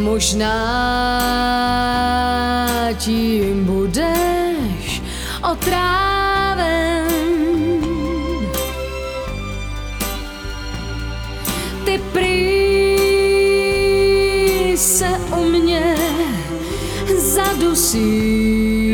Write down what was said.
Možná tím budeš otráven. Ty prý se u mě zadusíš.